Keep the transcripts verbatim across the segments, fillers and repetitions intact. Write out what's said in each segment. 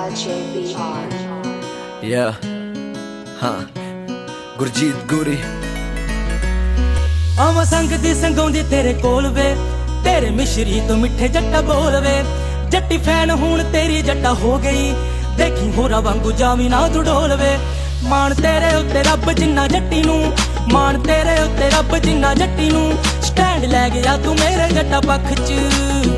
J B R. Yeah, ਹਾਂ ਗੁਰਜੀਤ ਗੁਰੀ ਆਵਾਂ ਸੰਗ ਦੀ ਸੰਗਾਉਂਦੀ ਤੇਰੇ ਕੋਲ ਵੇ, ਤੇਰੇ ਮਿਸ਼ਰੀ ਤੋਂ ਮਿੱਠੇ ਜੱਟਾ ਬੋਲ ਵੇ। ਜੱਟੀ ਫੈਨ ਹੁਣ ਤੇਰੀ ਜੱਟਾ ਹੋ ਗਈ, ਦੇਖੀ ਹੋਰਾਂ ਵਾਂਗੂ ਜਾਵੀਂ ਨਾ ਤੂੰ ਡੋਲ ਵੇ। ਮਾਣ ਤੇਰੇ ਉੱਤੇ ਰੱਬ ਜਿੰਨਾ ਜੱਟੀ ਨੂੰ, ਮਾਣ ਤੇਰੇ ਉੱਤੇ ਰੱਬ ਜਿੰਨਾ ਜੱਟੀ ਨੂੰ। ਸਟੈਂਡ ਲੈ ਗਿਆ ਤੂੰ ਮੇਰੇ ਜੱਟਾ ਪੱਖ ਚ,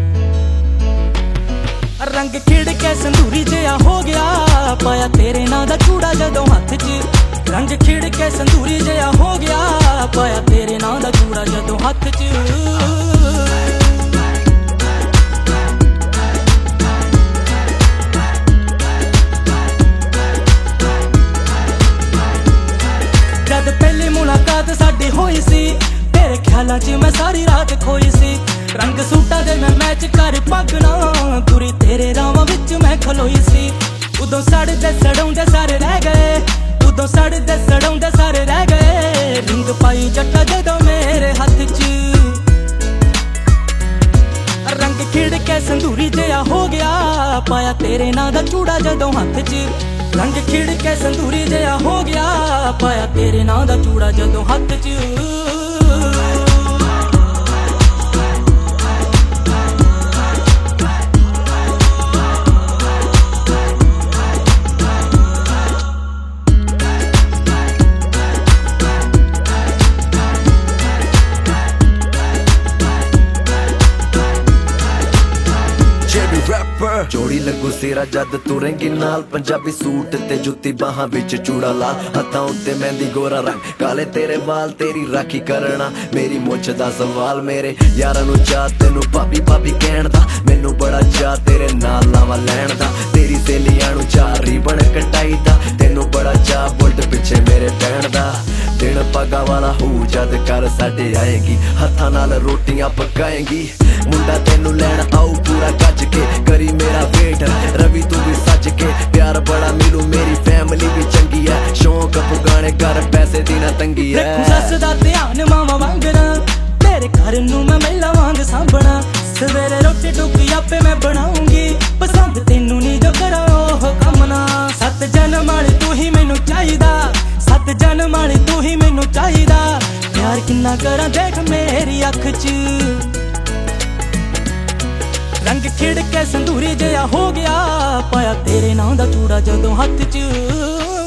ਰੰਗ ਖਿੜ ਕੇ ਸੰਧੂਰੀ ਜਿਹਾ ਹੋ ਗਿਆ। ਪਾਇਆ ਤੇਰੇ ਨਾਂ ਦਾ ਚੂੜਾ ਜਦੋਂ ਹੱਥ 'ਚ, ਰੰਗ ਖਿੜ ਕੇ ਸੰਧੂਰੀ ਜਿਹਾ ਹੋ ਗਿਆ। ਪਾਇਆ ਤੇਰੇ ਨਾਂ ਦਾ ਚੂੜਾ ਜਦੋਂ ਹੱਥ 'ਚ। ਜਦ ਪਹਿਲੀ ਮੁਲਾਕਾਤ ਸਾਡੀ ਹੋਈ ਸੀ, ਤੇਰੇ ਖਿਆਲਾਂ 'ਚ ਮੈਂ ਸਾਰੀ ਰਾਤ ਖੋਈ ਸੀ। ਰੰਗ ਸੂਟਾਂ ਦੇ ਮੈਂ ਮੈਚ ਕਰ ਪੱਗਣਾ, ਪੂਰੀ ਤੇਰੇ ਰਾਵਾਂ ਵਿੱਚ ਮੈਂ ਖਲੋਈ ਸੀ। ਉਦੋਂ ਸੜਦੇ ਸੜਾਉਂਦੇ ਸਾਰੇ ਰਹਿ ਗਏ, ਉਦੋਂ ਸੜਦੇ ਸੜਾਉਂਦੇ ਸਾਰੇ ਰਹਿ ਗਏ। ਰਿੰਗ ਪਾਈ ਜੱਟਾ ਜਦੋਂ ਮੇਰੇ ਹੱਥ 'ਚ, ਰੰਗ ਖਿੜ ਕੇ ਸੰਧੂਰੀ ਜਿਹਾ ਹੋ ਗਿਆ। ਪਾਇਆ ਤੇਰੇ ਨਾਂ ਦਾ ਚੂੜਾ ਜਦੋਂ ਹੱਥ 'ਚ, ਰੰਗ ਖਿੜ ਕੇ ਸੰਧੂਰੀ ਜਿਹਾ ਹੋ ਗਿਆ। ਪਾਇਆ ਤੇਰੇ ਨਾਂ ਦਾ ਚੂੜਾ ਜਦੋਂ ਹੱਥ 'ਚ। ਜੋੜੀ ਲੱਗੂ ਸਿਰਾ ਜਦ ਤੁਰੇਂਗੀ ਨਾਲ, ਪੰਜਾਬੀ ਸੂਟ ਤੇ ਜੁੱਤੀ ਬਾਹਾਂ ਵਿੱਚ ਚੂੜਾ ਲਾਲ। ਹੱਥਾਂ ਉੱਤੇ ਮਹਿੰਦੀ ਗੋਰਾ ਰੰਗ, ਕਾਲੇ ਤੇਰੇ ਵਾਲ ਤੇਰੀ ਰਾਖੀ ਕਰਨਾ। ਮੇਰੀ ਮੁੱਛ ਦਾ ਸਵਾਲ, ਮੇਰੇ ਯਾਰਾਂ ਨੂੰ ਚਾਹ ਤੈਨੂੰ ਭਾਬੀ ਭਾਬੀ ਕਹਿਣ ਦਾ। ਮੈਨੂੰ ਬੜਾ ਚਾਹ ਤੇਰੇ ਨਾਲ ਲਾਵਾ ਲੈਣ ਦਾ, ਤੇਰੀ ਸਹੇਲੀਆਂ ਨੂੰ ਚਾਹ ਰੀਬਨ ਕਟਾਈ ਦਾ। ਤੈਨੂੰ ਬੜਾ ਚਾਹ ਬੁਲਟ ਪਿੱਛੇ ਮੇਰੇ ਪੈਣ ਦਾ। ਦਿਨ ਪੱਗਾਂ ਵਾਲਾ ਹੋ ਜਦ ਕਰ ਸਾਡੇ ਆਏਗੀ, ਹੱਥਾਂ ਨਾਲ ਰੋਟੀਆਂ ਪਕਾਏਗੀ। ਮੁੰਡਾ ਤੈਨੂੰ ਲੈਣ ਆਊ ਪੂਰਾ ਗੱਜ ਕੇ, ਕਰੀ ਮੇਰਾ ਵੇਟ ਰਵੀ ਤੂੰ ਵੀ ਸੱਜ ਕੇ। ਪਿਆਰ ਬੜਾ ਮਿਲੂ ਮੇਰੀ ਫੈਮਿਲੀ ਵੀ ਚੰਗੀ ਐ, ਸ਼ੌਂਕ ਪੁਗਾਣੇ ਕਰ ਪੈਸੇ ਦੀ ਨਾ ਤੰਗੀ ਐ। ਦੇਖੂ ਸੱਸ ਦਾ ਧਿਆਨ ਮਾਵਾਂ ਵਾਂਗਣਾ, ਤੇਰੇ ਘਰ ਨੂੰ ਮੈਂ ਮਹਿਲਾ ਵਾਂਗ ਸਾਂਭਣਾ। ਸਵੇਰੇ ਰੋਟੀ ਟੁੱਕੀ ਆਪੇ ਮੈਂ ਬਣਾਉਂਗੀ, ਪਸੰਦ ਤੈਨੂੰ ਨਹੀਂ ਜੋ ਕਰਾਂ ਉਹ ਕੰਮ ਨਾ। ਸੱਤ ਜਨਮ ਵਾਲੀ ਤੂੰ ਹੀ ਮੈਨੂੰ ਚਾਹੀਦਾ, ਸੱਤ ਜਨਮ ਵਾਲੀ ਤੂੰ ਹੀ ਮੈਨੂੰ ਚਾਹੀਦਾ। ਪਿਆਰ ਕਿੰਨਾ ਕਰਾਂ ਦੇਖ ਮੇਰੀ ਅੱਖ 'ਚ, ਰੰਗ ਖਿੜ ਕੇ ਸੰਧੂਰੀ ਜਿਹਾ ਹੋ ਗਿਆ। ਪਾਇਆ ਤੇਰੇ ਨਾਂ ਦਾ ਚੂੜਾ ਜਦੋਂ ਹੱਥ 'ਚ।